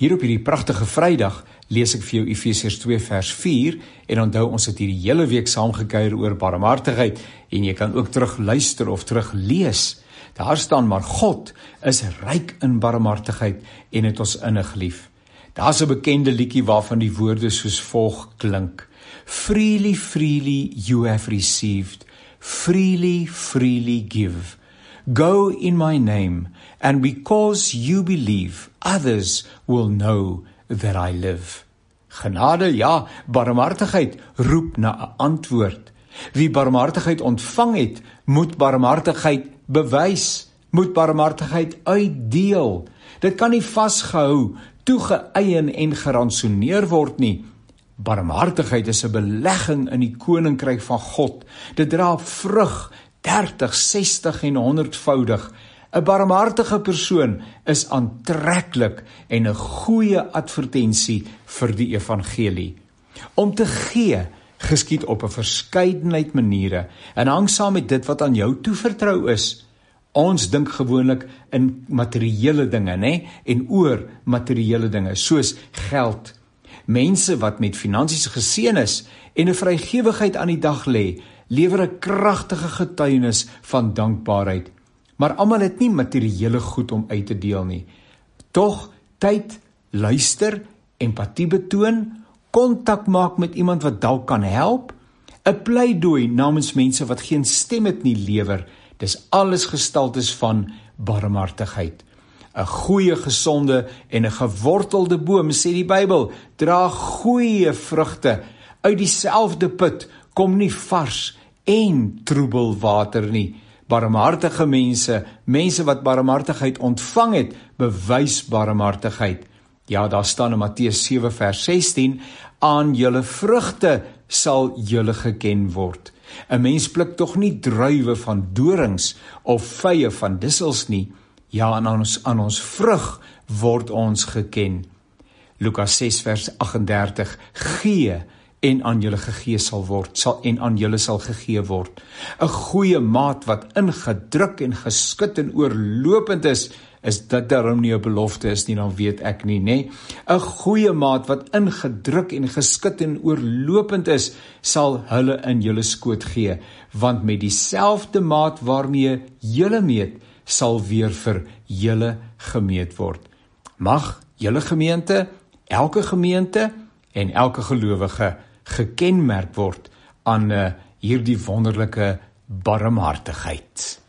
Hier op hierdie pragtige Vrydag lees ek vir jou Efesiërs 2 vers 4 en onthou ons het hierdie hele week saamgekuier oor barmhartigheid en jy kan ook terug luister of terug lees. Daar staan maar God is ryk in barmhartigheid en het ons innig lief. Daar's 'n bekende liedjie waarvan die woorde soos volg klink. Freely, freely you have received, freely, freely give. Go in my name, and because you believe, others will know that I live. Genade, ja, barmhartigheid roep na 'n antwoord. Wie barmhartigheid ontvang het, moet barmhartigheid bewys, moet barmhartigheid uitdeel. Dit kan nie vasgehou, toegeëien en gerantsoneer word nie. Barmhartigheid is 'n belegging in die koninkryk van God. Dit dra vrug 30, 60 en 100voudig. 'n Barmhartige persoon is aantreklik en 'n goeie advertensie vir die evangelie. Om te gee geskied op 'n verskeidenheid maniere en hang saam met dit wat aan jou toevertrou is. Ons dink gewoonlik in materiële dinge, né? En oor materiële dinge, soos geld. Mense wat met finansies geseën is en 'n vrygewigheid aan die dag lê, lewer 'n kragtige getuienis van dankbaarheid. Maar almal het nie materiële goed om uit te deel nie. Tog tyd, luister, empatie betoon, kontak maak met iemand wat dalk kan help, 'n pleidooi namens mense wat geen stem het nie lewer. Dis alles gestaltes van barmhartigheid. 'n Goeie, gesonde en 'n gewortelde boom, sê die Bybel, dra goeie vrugte. Uit dieselfde put kom nie vars en troebel water nie. Barmhartige mense wat barmhartigheid ontvang het, bewys barmhartigheid. Ja, daar staan in Matteus 7 vers 16, aan julle vrugte sal julle geken word. 'n Mens pluk tog nie druiwe van dorings of vye van dissels nie. Ja, en aan ons vrug word ons geken. Lukas 6 vers 38, gee en aan julle gegee sal word, en aan julle sal gegee word. 'n Goeie maat wat ingedruk en geskit en oorlopend is dit daarom nie 'n belofte is nie, dan weet ek nie, né? 'n Goeie maat wat ingedruk en geskit en oorlopend is, sal hulle in julle skoot gee, want met dieselfde maat waarmee julle meet, sal weer vir julle gemeet word. Mag julle gemeente, elke gemeente en elke gelowige gekenmerk word aan hierdie wonderlike barmhartigheid.